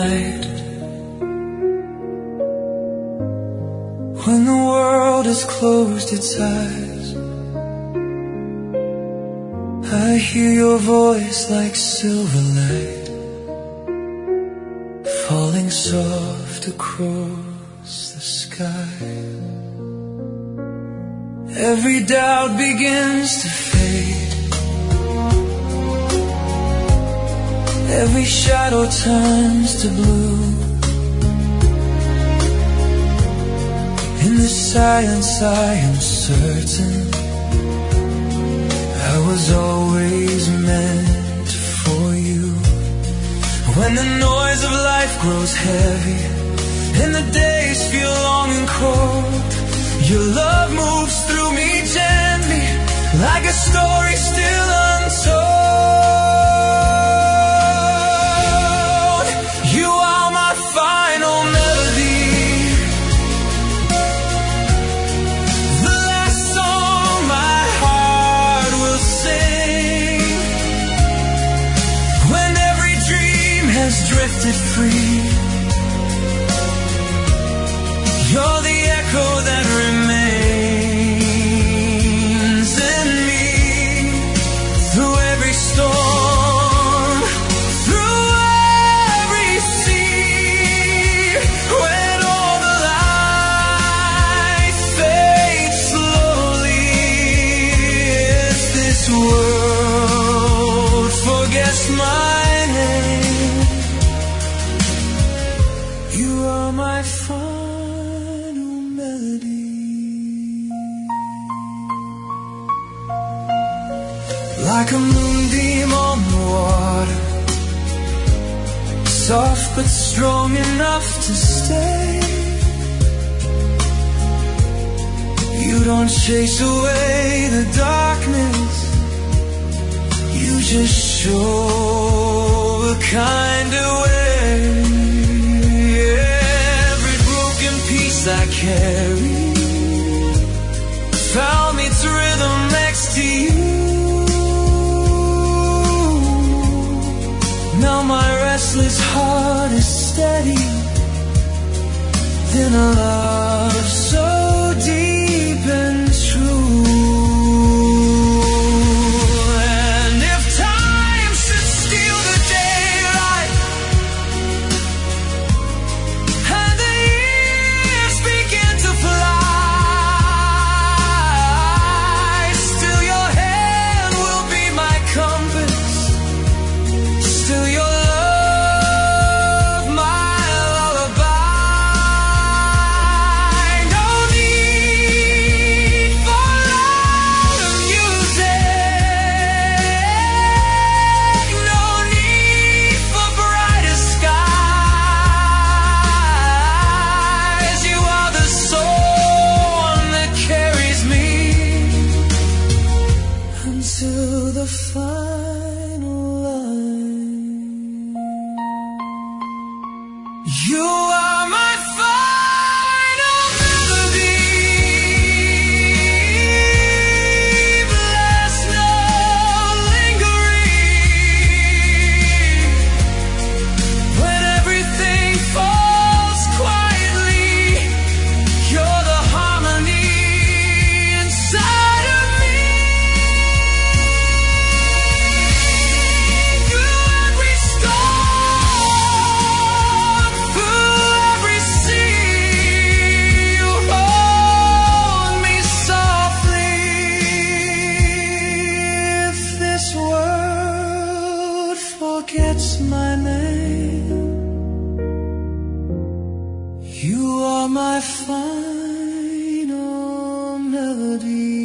night, when the world has closed its eyes, I hear your voice like silver light falling soft across the sky. Every doubt begins to fade, every shadow turns to blue. In the silence I am certain I was always meant for you. When the noise of life grows heavy and the days feel long and cold, your love moves through me gently like a story still untold. You are my final melody, the last song my heart will sing. When every dream has drifted free, you're the echo that remains in me. Through every storm, through every sea, when all the light fades slowly, if this world forgets my name, you are my final melody. Like a moonbeam on the water, soft but strong enough to stay. You don't chase away the darkness, you just show a kinder way. Every broken piece I carry found its rhythm next to you. Now my restless heart is steady in a love so deep and true. And if time should steal the daylight and the years begin to fly, still your hand will be my compass, still your love my lullaby. No need for loud music, no need for brighter skies. You are the song that carries me until the final line. You are my final melody. Bless no lingering. When everything falls quietly, you're the harmony inside of me. Through every storm, through every sea, you hold me softly. If this world forgets my name, you are my final melody.